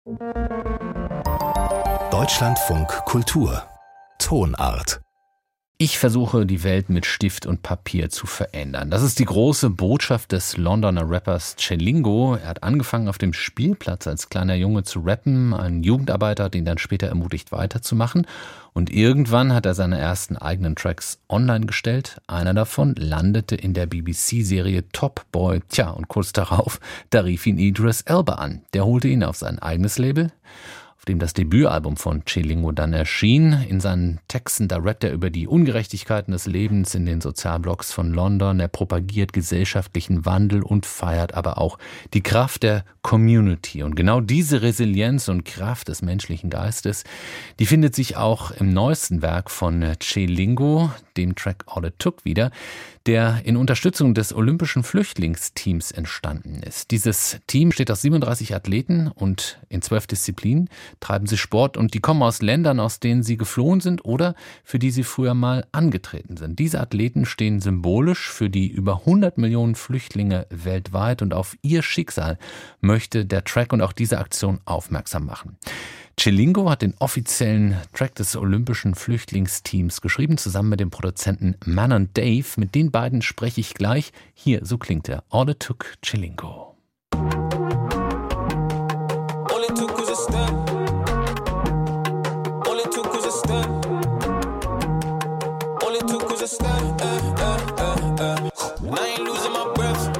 Deutschlandfunk Kultur Tonart. Ich versuche, die Welt mit Stift und Papier zu verändern. Das ist die große Botschaft des Londoner Rappers Chelingo. Er hat angefangen, auf dem Spielplatz als kleiner Junge zu rappen. Ein Jugendarbeiter hat ihn dann später ermutigt, weiterzumachen. Und irgendwann hat er seine ersten eigenen Tracks online gestellt. Einer davon landete in der BBC-Serie Top Boy. Tja, und kurz darauf, da rief ihn Idris Elba an. Der holte ihn auf sein eigenes Label, auf dem das Debütalbum von Chelingo dann erschien. In seinen Texten, da rappt er über die Ungerechtigkeiten des Lebens in den Sozialblocks von London. Er propagiert gesellschaftlichen Wandel und feiert aber auch die Kraft der Community. Und genau diese Resilienz und Kraft des menschlichen Geistes, die findet sich auch im neuesten Werk von Chelingo, dem Track All It Took wieder, der in Unterstützung des olympischen Flüchtlingsteams entstanden ist. Dieses Team besteht aus 37 Athleten und in 12 Disziplinen treiben sie Sport und die kommen aus Ländern, aus denen sie geflohen sind oder für die sie früher mal angetreten sind. Diese Athleten stehen symbolisch für die über 100 Millionen Flüchtlinge weltweit und auf ihr Schicksal möchte der Track und auch diese Aktion aufmerksam machen. Chelingo hat den offiziellen Track des olympischen Flüchtlingsteams geschrieben, zusammen mit dem Produzenten Manon Dave. Mit den beiden spreche ich gleich. Hier, so klingt er. All It Took, Chelingo. All it took was a step. All it took was a step. All it took was a step. And I ain't losing my breath.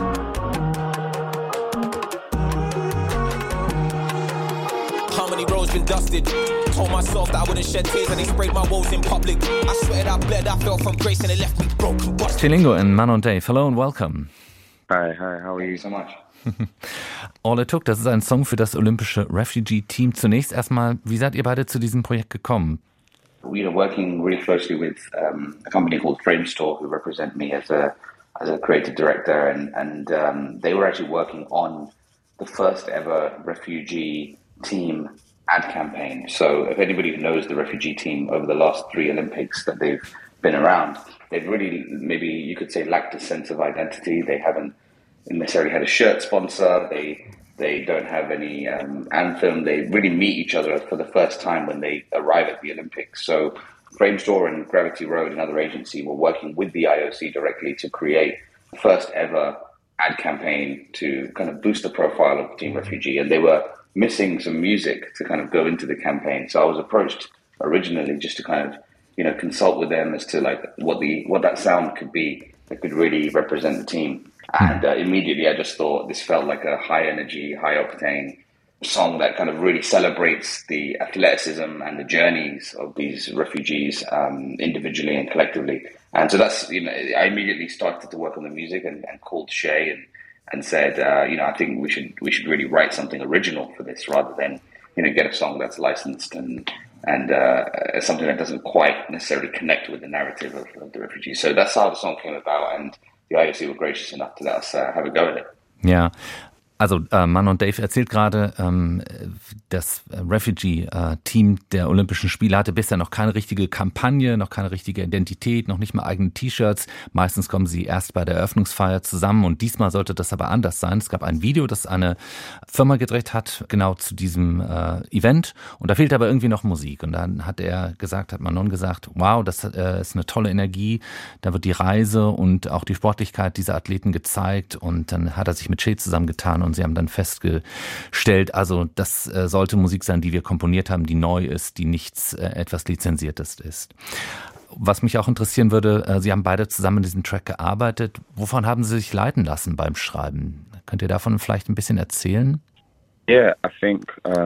How many roads been dusted? Told myself that I wouldn't shed tears and they sprayed my woes in public. I swear that I bled, I fell from grace and it left me broken. Chelingo and Manon Dave, hello and welcome. Hi, how are you so much? All It Took, das ist ein Song für das olympische Refugee-Team. Zunächst erstmal, wie seid ihr beide zu diesem Projekt gekommen? We are working really closely with a company called Framestore, who represent me as a creative director, and they were actually working on the first ever refugee team ad campaign. So if anybody who knows the refugee team over the last 3 Olympics that they've been around, they've really, maybe you could say, lacked a sense of identity. They haven't necessarily had a shirt sponsor. They don't have any anthem. They really meet each other for the first time when they arrive at the Olympics. So Framestore and Gravity Road, another agency, were working with the IOC directly to create the first ever ad campaign to kind of boost the profile of Team Refugee. And they were missing some music to kind of go into the campaign. So I was approached originally just to kind of, consult with them as to like what that sound could be that could really represent the team. And immediately I just thought this felt like a high energy, high octane song that kind of really celebrates the athleticism and the journeys of these refugees individually and collectively. And so that's, I immediately started to work on the music and called Shay and said, I think we should really write something original for this rather than, get a song that's licensed and something that doesn't quite necessarily connect with the narrative of the refugees. So that's how the song came about, and the IOC were gracious enough to let us have a go at it. Ja. Also Manon Dave erzählt gerade, das Refugee-Team der Olympischen Spiele hatte bisher noch keine richtige Kampagne, noch keine richtige Identität, noch nicht mal eigene T-Shirts. Meistens kommen sie erst bei der Eröffnungsfeier zusammen und diesmal sollte das aber anders sein. Es gab ein Video, das eine Firma gedreht hat, genau zu diesem Event, und da fehlt aber irgendwie noch Musik. Und dann hat Manon gesagt, wow, das ist eine tolle Energie, da wird die Reise und auch die Sportlichkeit dieser Athleten gezeigt, und dann hat er sich mit Shay zusammengetan und sie haben dann festgestellt, also das sollte Musik sein, die wir komponiert haben, die neu ist, die nichts etwas Lizenziertes ist. Was mich auch interessieren würde, Sie haben beide zusammen in diesem Track gearbeitet. Wovon haben Sie sich leiten lassen beim Schreiben? Könnt ihr davon vielleicht ein bisschen erzählen? Yeah, I think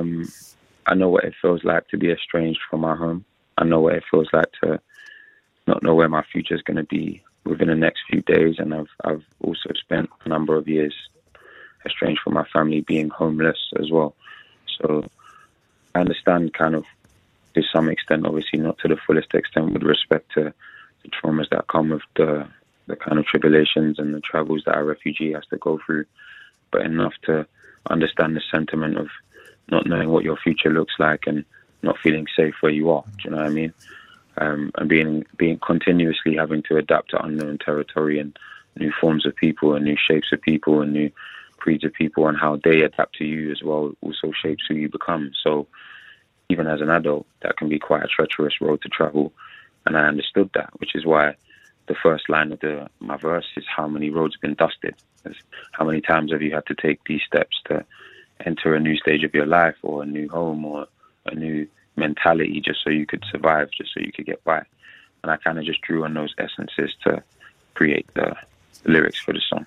I know what it feels like to be estranged from my home. I know what it feels like to not know where my future is going to be within the next few days, and I've also spent a number of years estranged from my family, being homeless as well. So I understand kind of to some extent, obviously not to the fullest extent with respect to the traumas that come with the kind of tribulations and the travels that a refugee has to go through, but enough to understand the sentiment of not knowing what your future looks like and not feeling safe where you are. Do you know what I mean? And being continuously having to adapt to unknown territory and new forms of people and new shapes of people and new preach to people and how they adapt to you as well also shapes who you become. So even as an adult, that can be quite a treacherous road to travel. And I understood that, which is why the first line of my verse is how many roads have been dusted. It's how many times have you had to take these steps to enter a new stage of your life or a new home or a new mentality just so you could survive, just so you could get by. And I kind of just drew on those essences to create the lyrics for the song.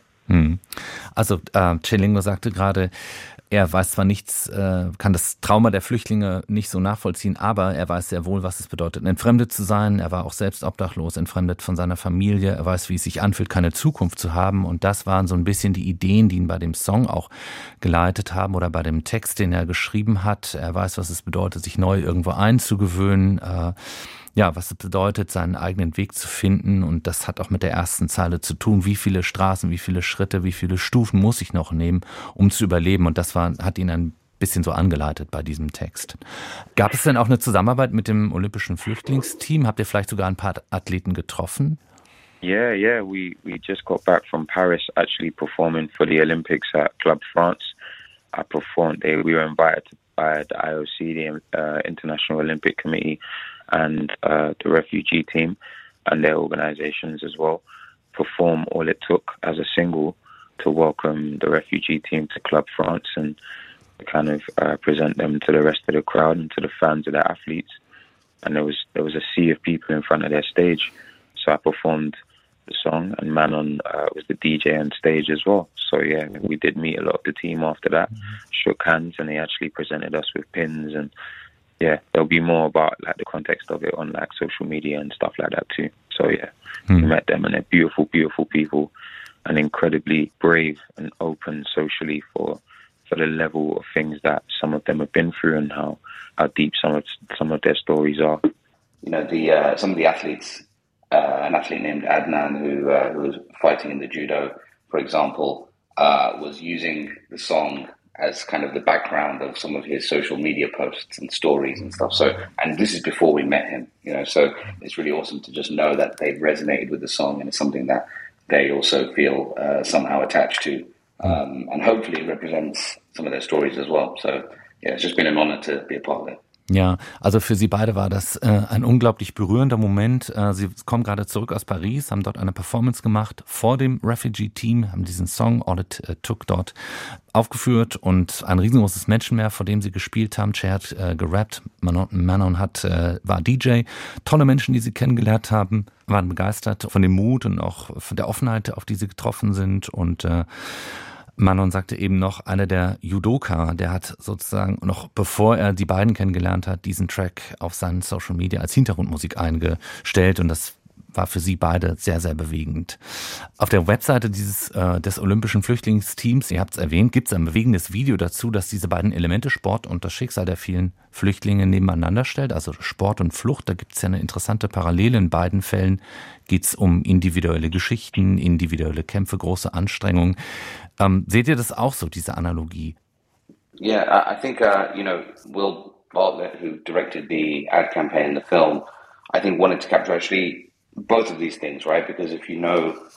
Also Celingo sagte gerade, er weiß zwar nichts, kann das Trauma der Flüchtlinge nicht so nachvollziehen, aber er weiß sehr wohl, was es bedeutet, entfremdet zu sein. Er war auch selbst obdachlos, entfremdet von seiner Familie. Er weiß, wie es sich anfühlt, keine Zukunft zu haben. Und das waren so ein bisschen die Ideen, die ihn bei dem Song auch geleitet haben oder bei dem Text, den er geschrieben hat. Er weiß, was es bedeutet, sich neu irgendwo einzugewöhnen. Was es bedeutet, seinen eigenen Weg zu finden. Und das hat auch mit der ersten Zeile zu tun. Wie viele Straßen, wie viele Schritte, wie viele Stufen muss ich noch nehmen, um zu überleben? Und das hat ihn ein bisschen so angeleitet bei diesem Text. Gab es denn auch eine Zusammenarbeit mit dem Olympischen Flüchtlingsteam? Habt ihr vielleicht sogar ein paar Athleten getroffen? Yeah. We just got back from Paris actually performing for the Olympics at Club France. I performed. We were invited by the IOC, the International Olympic Committee, and the refugee team and their organizations as well, perform All It Took as a single to welcome the refugee team to Club France and kind of present them to the rest of the crowd and to the fans of the athletes. And there was a sea of people in front of their stage. So I performed the song and Manon was the DJ on stage as well. So yeah, we did meet a lot of the team after that, shook hands, and they actually presented us with pins. And yeah, there'll be more about like the context of it on like social media and stuff like that too. So yeah, we met them and they're beautiful, beautiful people and incredibly brave and open socially for the level of things that some of them have been through and how deep some of their stories are. You know, some of the athletes, an athlete named Adnan who was fighting in the judo, for example, was using the song as kind of the background of some of his social media posts and stories and stuff. So, and this is before we met him, you know, so it's really awesome to just know that they've resonated with the song and it's something that they also feel somehow attached to, and hopefully represents some of their stories as well. So yeah, it's just been an honor to be a part of it. Ja, also für Sie beide war das ein unglaublich berührender Moment. Sie kommen gerade zurück aus Paris, haben dort eine Performance gemacht vor dem Refugee-Team, haben diesen Song All It Took dort aufgeführt und ein riesengroßes Menschenmeer, vor dem sie gespielt haben. Che hat gerappt, Manon war DJ. Tolle Menschen, die sie kennengelernt haben, waren begeistert von dem Mut und auch von der Offenheit, auf die sie getroffen sind. Und Manon sagte eben noch, einer der Judoka, der hat sozusagen noch bevor er die beiden kennengelernt hat, diesen Track auf seinen Social Media als Hintergrundmusik eingestellt und das war für sie beide sehr, sehr bewegend. Auf der Webseite des Olympischen Flüchtlingsteams, ihr habt es erwähnt, gibt es ein bewegendes Video dazu, das diese beiden Elemente, Sport und das Schicksal der vielen Flüchtlinge nebeneinander stellt, also Sport und Flucht. Da gibt es ja eine interessante Parallele. In beiden Fällen geht es um individuelle Geschichten, individuelle Kämpfe, große Anstrengungen. Seht ihr das auch so, diese Analogie? Yeah, I think, Will Bartlett, who directed the ad campaign in the film, I think wanted to capture actually both of these things, right? Because if you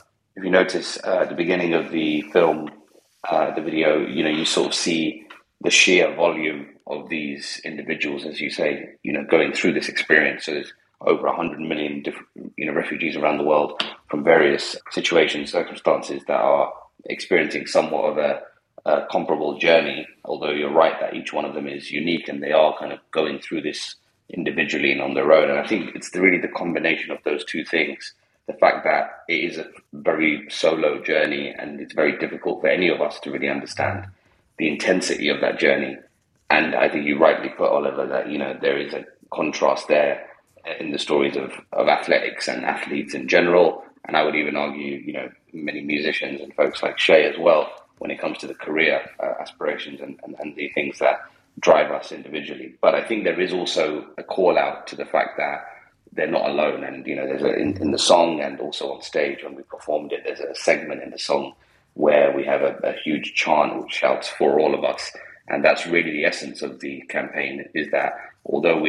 notice at the beginning of the film, the video, you know, you sort of see the sheer volume of these individuals, as you say, you know, going through this experience. So there's over 100 million different, you know, refugees around the world from various situations, circumstances that are experiencing somewhat of a comparable journey. Although you're right that each one of them is unique and they are kind of going through this individually and on their own. And I think it's really the combination of those two things. The fact that it is a very solo journey and it's very difficult for any of us to really understand the intensity of that journey. And I think you rightly put, Oliver, that, you know, there is a contrast there in the stories of athletics and athletes in general. And I would even argue, you know, many musicians and folks like Shay as well, when it comes to the career aspirations and the things that drive us individually. But I think there is also a call out to the fact that they're not alone. And, you know, there's in the song and also on stage when we performed it, there's a segment in the song where we have a huge chant which shouts for all of us. And that's really the essence of the campaign, is that although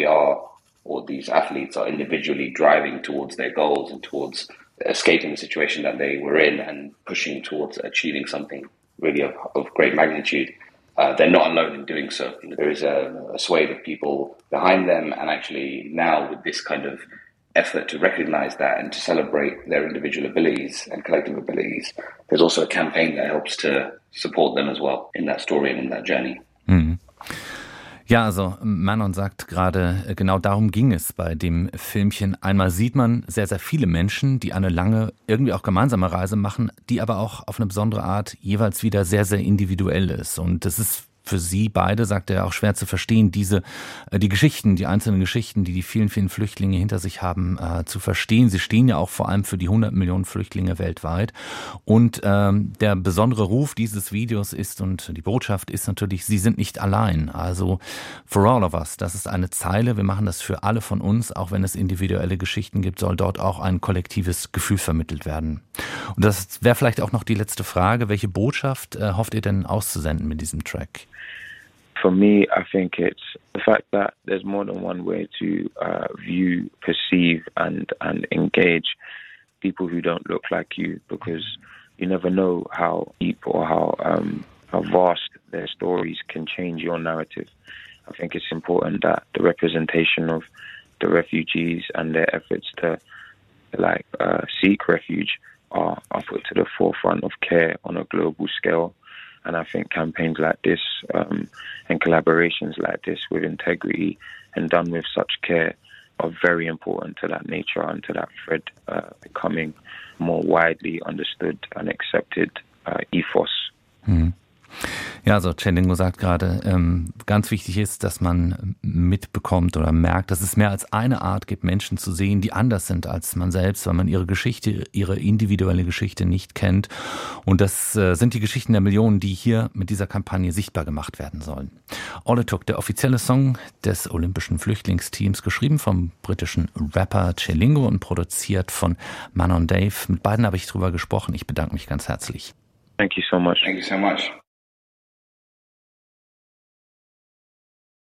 these athletes are individually driving towards their goals and towards escaping the situation that they were in and pushing towards achieving something really of great magnitude, they're not alone in doing so. There is a swathe of people behind them, and actually now with this kind of effort to recognize that and to celebrate their individual abilities and collective abilities, there's also a campaign that helps to support them as well in that story and in that journey. Mhm. Ja, also Manon sagt gerade, genau darum ging es bei dem Filmchen. Einmal sieht man sehr, sehr viele Menschen, die eine lange, irgendwie auch gemeinsame Reise machen, die aber auch auf eine besondere Art jeweils wieder sehr, sehr individuell ist. Und das ist für Sie beide, sagt er, auch schwer zu verstehen, die Geschichten, die einzelnen Geschichten, die vielen, vielen Flüchtlinge hinter sich haben, zu verstehen. Sie stehen ja auch vor allem für die 100 Millionen Flüchtlinge weltweit. Und der besondere Ruf dieses Videos ist, und die Botschaft ist natürlich, Sie sind nicht allein. Also for all of us, das ist eine Zeile. Wir machen das für alle von uns, auch wenn es individuelle Geschichten gibt, soll dort auch ein kollektives Gefühl vermittelt werden. Und das wäre vielleicht auch noch die letzte Frage. Welche Botschaft hofft ihr denn auszusenden mit diesem Track? For me, I think it's the fact that there's more than one way to view, perceive, and engage people who don't look like you, because you never know how deep or how vast their stories can change your narrative. I think it's important that the representation of the refugees and their efforts to seek refuge are put to the forefront of care on a global scale. And I think campaigns like this and collaborations like this with integrity and done with such care are very important to that nature and to that thread becoming more widely understood and accepted ethos. Mhm. Ja, also Tchelingo sagt gerade, ganz wichtig ist, dass man mitbekommt oder merkt, dass es mehr als eine Art gibt, Menschen zu sehen, die anders sind als man selbst, weil man ihre Geschichte, ihre individuelle Geschichte nicht kennt. Und das sind die Geschichten der Millionen, die hier mit dieser Kampagne sichtbar gemacht werden sollen. All It Took, der offizielle Song des olympischen Flüchtlingsteams, geschrieben vom britischen Rapper Tchelingo und produziert von Manon Dave. Mit beiden habe ich drüber gesprochen. Ich bedanke mich ganz herzlich. Thank you so much. Thank you so much.